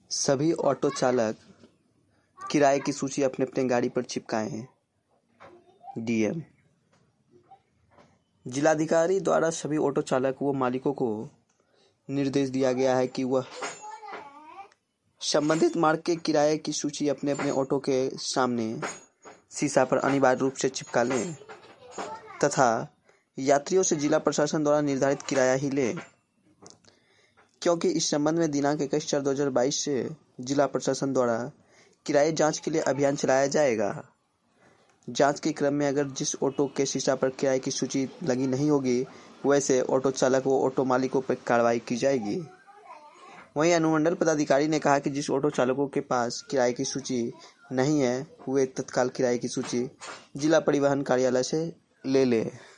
सभी ऑटो चालक किराए की सूची अपने अपने गाड़ी पर चिपकाए हैं। डीएम। जिलाधिकारी द्वारा सभी ऑटो चालक व मालिकों को निर्देश दिया गया है कि वह संबंधित मार्ग के किराए की सूची अपने अपने ऑटो के सामने शीशा पर अनिवार्य रूप से चिपका लें तथा यात्रियों से जिला प्रशासन द्वारा निर्धारित किराया ही लें, क्योंकि इस संबंध में दिनांक 21/4/2022 से जिला प्रशासन द्वारा किराए जांच के लिए अभियान चलाया जाएगा। जांच के क्रम में अगर जिस ऑटो के शीशा पर किराए की सूची लगी नहीं होगी, वैसे ऑटो चालक व ऑटो मालिकों पर कार्रवाई की जाएगी। वहीं अनुमंडल पदाधिकारी ने कहा कि जिस ऑटो चालकों के पास किराए की सूची नहीं है, वे तत्काल किराए की सूची जिला परिवहन कार्यालय से ले लें।